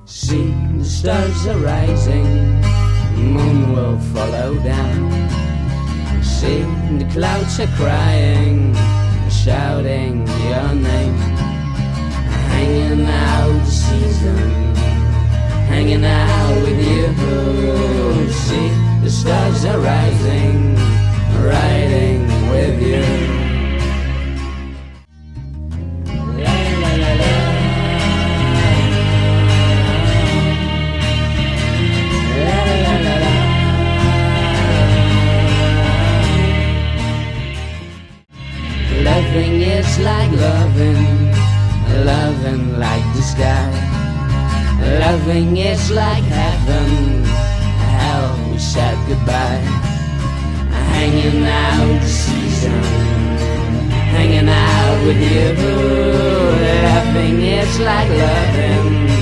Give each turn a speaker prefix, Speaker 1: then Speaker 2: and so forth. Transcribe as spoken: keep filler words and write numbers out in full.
Speaker 1: See, the stars are rising, the moon will follow down. See, the clouds are crying, shouting your name. Hanging out the season, hanging out with you. See, the stars are rising, riding with you. Loving is like loving, loving like the sky. Loving is like heaven, hell we said goodbye. Hanging out the season, hanging out with you. Loving is like loving,